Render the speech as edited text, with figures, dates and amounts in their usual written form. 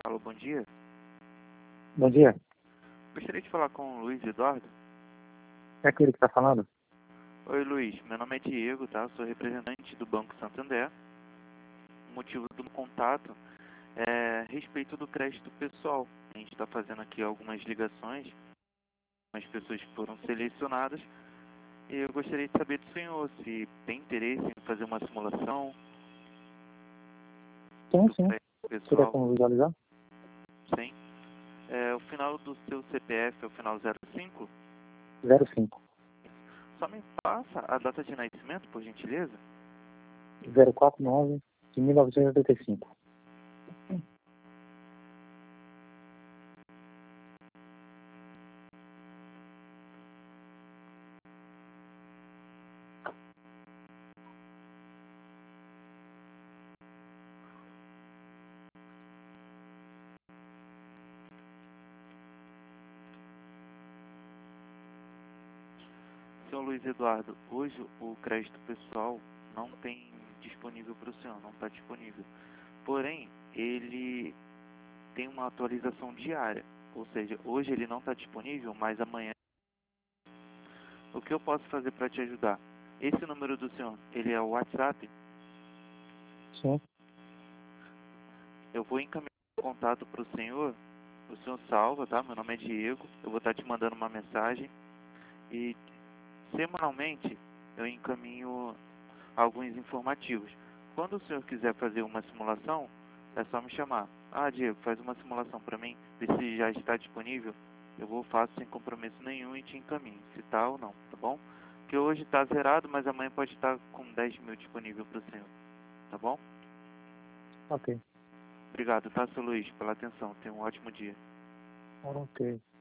Alô, bom dia. Bom dia. Gostaria de falar com o Luiz Eduardo. É aquele que está falando? Oi, Luiz. Meu nome é Diego, tá? Sou representante do Banco Santander. O motivo do meu contato é a respeito do crédito pessoal. A gente está fazendo aqui algumas ligações com as pessoas que foram selecionadas. E eu gostaria de saber do senhor se tem interesse em fazer uma simulação Sim, do sim. crédito Seria pessoal. como visualizar? Sim. O final do seu CPF é o final 05? 05. Só me passa a data de nascimento, por gentileza. 049 de 1985. Senhor Luiz Eduardo, hoje o crédito pessoal não tem disponível para o senhor, não está disponível. Porém, ele tem uma atualização diária, ou seja, hoje ele não está disponível, mas amanhã. O que eu posso fazer para te ajudar? Esse número do senhor, ele é o WhatsApp? Sim. Eu vou encaminhar o contato para o senhor salva, tá? Meu nome é Diego, eu vou estar te mandando uma mensagem e semanalmente eu encaminho alguns informativos. Quando o senhor quiser fazer uma simulação, é só me chamar. Ah, Diego, faz uma simulação para mim, vê se já está disponível. Eu vou faço sem compromisso nenhum e te encaminho, se tá ou não, tá bom? Porque hoje está zerado, mas amanhã pode estar com 10 mil disponível para o senhor, tá bom? Ok. Obrigado, tá, seu Luiz, pela atenção. Tenha um ótimo dia. Ok.